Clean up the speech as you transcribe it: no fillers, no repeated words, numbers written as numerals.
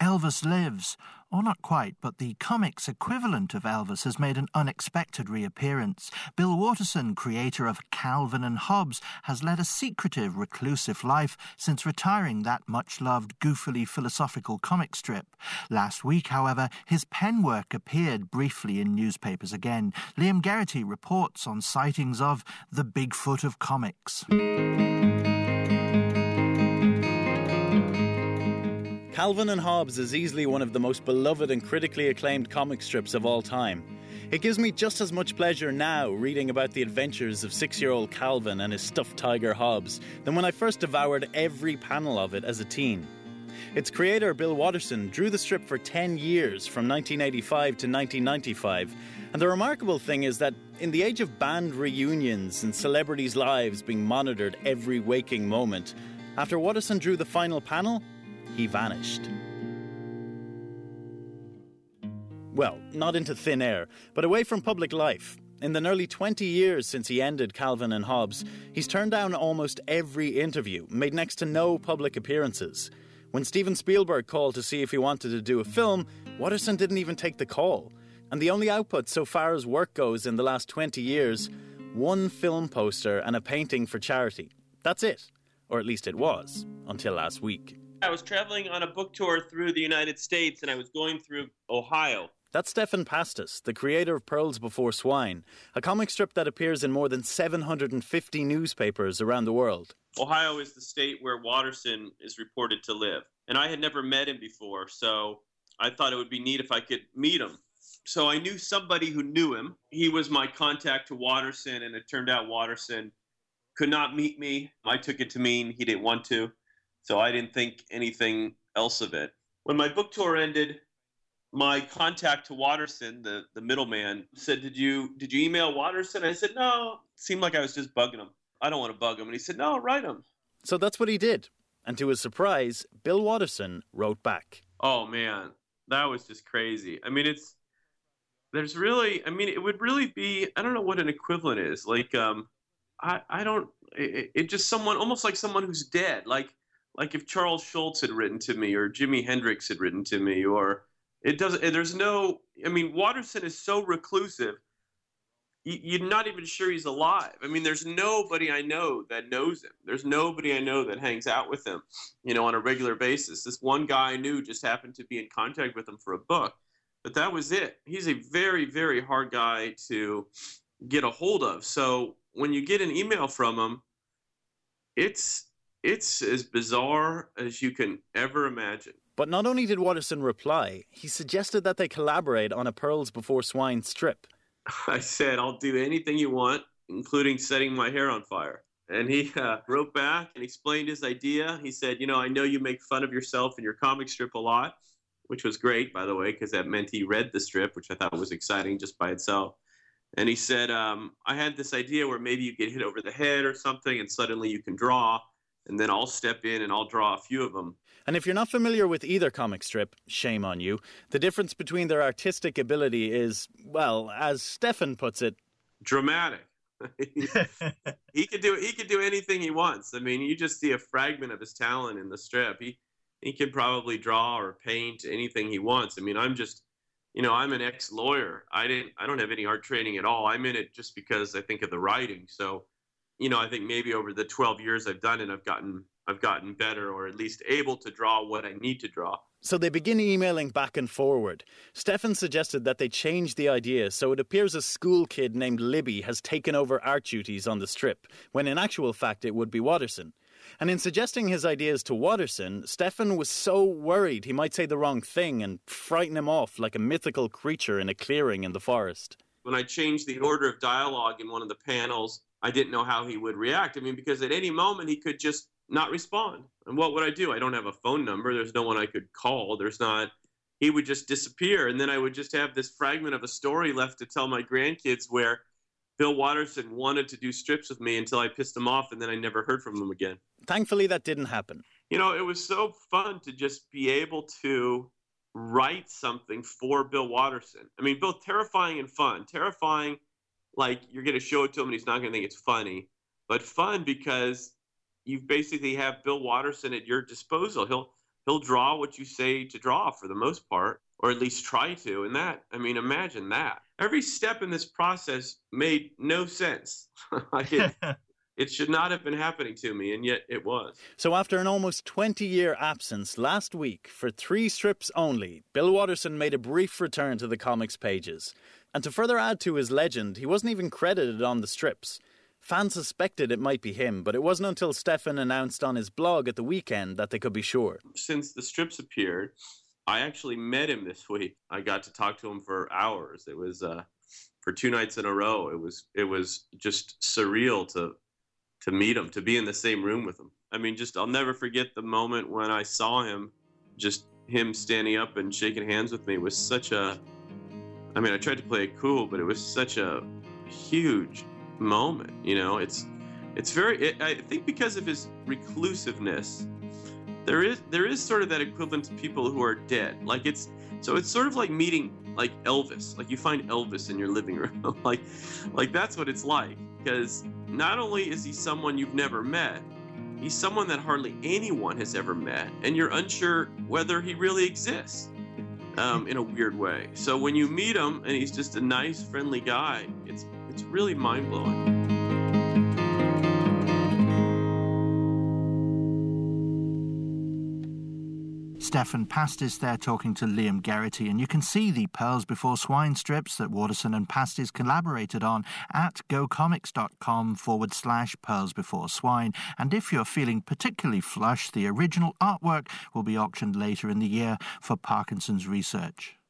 Elvis lives. Or not quite, but the comics equivalent of Elvis has made an unexpected reappearance. Bill Watterson, creator of Calvin and Hobbes, has led a secretive, reclusive life since retiring that much-loved, goofily philosophical comic strip. Last week, however, his pen work appeared briefly in newspapers again. Liam Geraghty reports on sightings of the Bigfoot of comics. Calvin and Hobbes is easily one of the most beloved and critically acclaimed comic strips of all time. It gives me just as much pleasure now reading about the adventures of 6-year-old Calvin and his stuffed tiger Hobbes than when I first devoured every panel of it as a teen. Its creator, Bill Watterson, drew the strip for 10 years, from 1985 to 1995, and the remarkable thing is that in the age of band reunions and celebrities' lives being monitored every waking moment, after Watterson drew the final panel, he vanished. Well, not into thin air, but away from public life. In the nearly 20 years since he ended Calvin and Hobbes, he's turned down almost every interview, made next to no public appearances. When Steven Spielberg called to see if he wanted to do a film, Watterson didn't even take the call. And the only output so far as work goes in the last 20 years, one film poster and a painting for charity. That's it. Or at least it was, until last week. I was traveling on a book tour through the United States, and I was going through Ohio. That's Stefan Pastis, the creator of Pearls Before Swine, a comic strip that appears in more than 750 newspapers around the world. Ohio is the state where Watterson is reported to live. And I had never met him before, so I thought it would be neat if I could meet him. So I knew somebody who knew him. He was my contact to Watterson, and it turned out Watterson could not meet me. I took it to mean he didn't want to. So I didn't think anything else of it. When my book tour ended, my contact to Watterson, the middleman, said, Did you email Watterson? I said, no. It seemed like I was just bugging him. I don't want to bug him. And he said, no, write him. So that's what he did. And to his surprise, Bill Watterson wrote back. Oh, man, that was just crazy. I mean, it would really be, I don't know what an equivalent is. Like, it's just someone, almost like someone who's dead. Like if Charles Schultz had written to me, or Jimi Hendrix had written to me, or Watterson is so reclusive, you're not even sure he's alive. I mean, there's nobody I know that knows him. There's nobody I know that hangs out with him, on a regular basis. This one guy I knew just happened to be in contact with him for a book, but that was it. He's a very, very hard guy to get a hold of. So when you get an email from him, it's as bizarre as you can ever imagine. But not only did Watterson reply, he suggested that they collaborate on a Pearls Before Swine strip. I said, I'll do anything you want, including setting my hair on fire. And he wrote back and explained his idea. He said, I know you make fun of yourself in your comic strip a lot, which was great, by the way, because that meant he read the strip, which I thought was exciting just by itself. And he said, I had this idea where maybe you get hit over the head or something, and suddenly you can draw. And then I'll step in and I'll draw a few of them. And if you're not familiar with either comic strip, shame on you. The difference between their artistic ability is, well, as Stefan puts it, dramatic. He could do anything he wants. I mean, you just see a fragment of his talent in the strip. He can probably draw or paint anything he wants. I mean, I'm just, I'm an ex-lawyer. I don't have any art training at all. I'm in it just because I think of the writing. So, I think maybe over the 12 years I've done it, I've gotten better, or at least able to draw what I need to draw. So they begin emailing back and forward. Stefan suggested that they change the idea so it appears a school kid named Libby has taken over art duties on the strip, when in actual fact it would be Watterson. And in suggesting his ideas to Watterson, Stefan was so worried he might say the wrong thing and frighten him off like a mythical creature in a clearing in the forest. When I changed the order of dialogue in one of the panels, I didn't know how he would react. I mean, because at any moment he could just not respond. And what would I do? I don't have a phone number. There's no one I could call. He would just disappear. And then I would just have this fragment of a story left to tell my grandkids where Bill Watterson wanted to do strips with me until I pissed him off, and then I never heard from him again. Thankfully, that didn't happen. It was so fun to just be able to write something for Bill Watterson. I mean, both terrifying and fun. Terrifying, like you're going to show it to him and he's not going to think it's funny, but fun because you basically have Bill Watterson at your disposal. he'll draw what you say to draw for the most part, or at least try to. And that, I mean, imagine that. Every step in this process made no sense. It should not have been happening to me, and yet it was. So after an almost 20-year absence, last week, for 3 strips only, Bill Watterson made a brief return to the comics pages. And to further add to his legend, he wasn't even credited on the strips. Fans suspected it might be him, but it wasn't until Stefan announced on his blog at the weekend that they could be sure. Since the strips appeared, I actually met him this week. I got to talk to him for hours. It was for 2 nights in a row. It was just surreal to meet him, to be in the same room with him. I mean, I'll never forget the moment when I saw him, just him standing up and shaking hands with me was I tried to play it cool, but it was such a huge moment, you know. It's very, I think because of his reclusiveness, there is sort of that equivalent to people who are dead. Like it's sort of like meeting like Elvis. Like you find Elvis in your living room. like that's what it's like. Because not only is he someone you've never met, he's someone that hardly anyone has ever met, and you're unsure whether he really exists in a weird way. So when you meet him and he's just a nice, friendly guy, it's really mind-blowing. Stefan Pastis there talking to Liam Geraghty, and you can see the Pearls Before Swine strips that Watterson and Pastis collaborated on at gocomics.com/Pearls Before Swine. And if you're feeling particularly flush, the original artwork will be auctioned later in the year for Parkinson's research.